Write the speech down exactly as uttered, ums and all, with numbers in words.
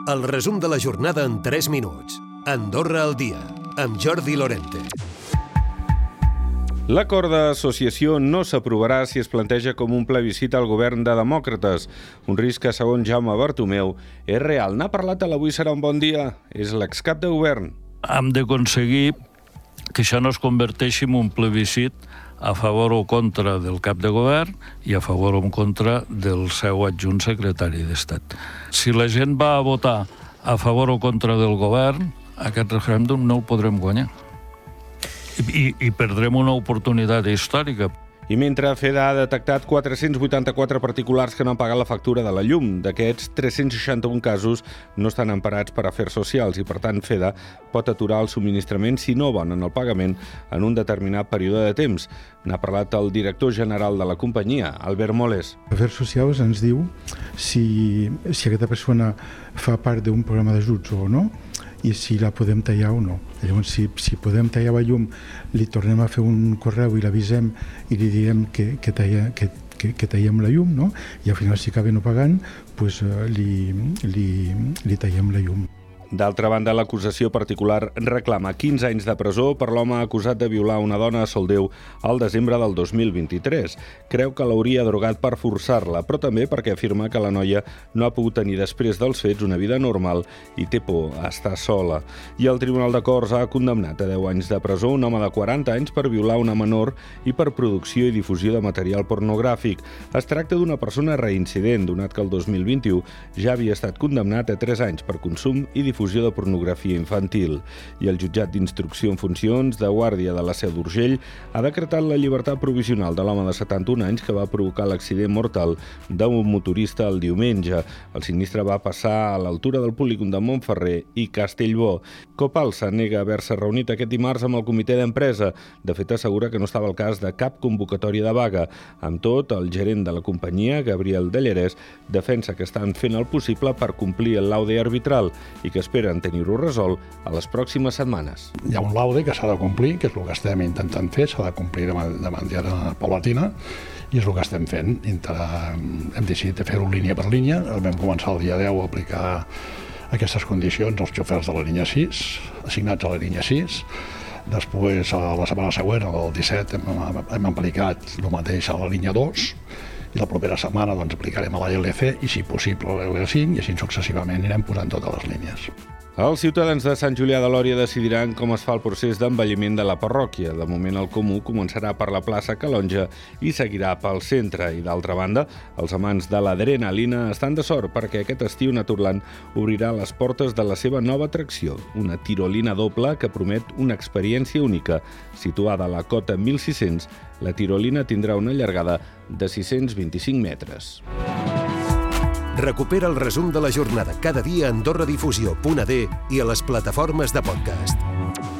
El resum de la jornada en tres minuts. Andorra al dia, amb Jordi Lorente. L'acord d'associació no s'aprovarà si es planteja com un plebiscit al govern de demòcrates. Un risc que, segons Jaume Bartomeu, és real. N'ha parlat a l'Avui serà un bon dia. És l'excap de govern. Hem d'aconseguir que això no es converteixi en un plebiscit a favor o contra del cap de govern i a favor o en contra del seu adjunt secretari d'Estat. Si la gent va a votar a favor o contra del govern, aquest referèndum no el podrem guanyar. I, i perdrem una oportunitat històrica. I mentre FEDA ha detectat quatre-cents vuitanta-quatre particulars que no han pagat la factura de la llum. D'aquests, tres-cents seixanta-un casos no estan emparats per afers socials i, per tant, FEDA pot aturar el subministrament si no abonen el pagament en un determinat període de temps. N'ha parlat el director general de la companyia, Albert Moles. Afers socials ens diu si, si aquesta persona fa part d'un programa d'ajuts o no, i si la podem tallar o no. Llavors, si, si podem tallar la llum, li tornem a fer un correu i l'avisem i li diem que, que, talla, que, que, que tallem la llum, no? I al final, si acaba no pagant, pues, li, li, li tallem la llum. D'altra banda, l'acusació particular reclama quinze anys de presó per l'home acusat de violar una dona a Soldeu al desembre del dos mil vint-i-tres. Creu que l'hauria drogat per forçar-la, però també perquè afirma que la noia no ha pogut tenir després dels fets una vida normal i té por a estar sola. I el Tribunal de Corts ha condemnat a deu anys de presó un home de quaranta anys per violar una menor i per producció i difusió de material pornogràfic. Es tracta d'una persona reincident, donat que el dos mil vint-i-u ja havia estat condemnat a tres anys per consum i difusió difusió de pornografia infantil. I el jutjat d'instrucció en funcions de guàrdia de la Seu d'Urgell ha decretat la llibertat provisional de l'home de setanta-un anys que va provocar l'accident mortal d'un motorista el diumenge. El sinistre va passar a l'altura del polígon de Montferrer i Castellbò. Copalsa nega haver-se reunit aquest dimarts amb el comitè d'empresa. De fet, assegura que no estava al cas de cap convocatòria de vaga. Amb tot, el gerent de la companyia, Gabriel Dellerès, defensa que estan fent el possible per complir el laude arbitral i que esperen tenir-ho resolt a les pròximes setmanes. Hi ha un laude que s'ha de complir, que és el que estem intentant fer, s'ha de complir de manera paulatina, i és el que estem fent. Hem decidit fer-ho línia per línia. Vam començar el dia deu a aplicar aquestes condicions als xofers de la línia sis, assignats a la línia sis. Després, a la setmana següent, el disset, hem, hem aplicat el mateix a la línia dos, i la propera setmana doncs, aplicarem a la L C i, si possible, a la L cinc, i així successivament anirem posant totes les línies. Els ciutadans de Sant Julià de Lòria decidiran com es fa el procés d'envelliment de la parròquia. De moment, el comú començarà per la plaça Calonja i seguirà pel centre. I, d'altra banda, els amants de l'adrenalina estan de sort perquè aquest estiu Naturland obrirà les portes de la seva nova atracció, una tirolina doble que promet una experiència única. Situada a la cota mil sis-cents, la tirolina tindrà una llargada de sis-cents vint-i-cinc metres. Recupera el resum de la jornada cada dia a AndorraDifusió punt a d i a les plataformes de podcast.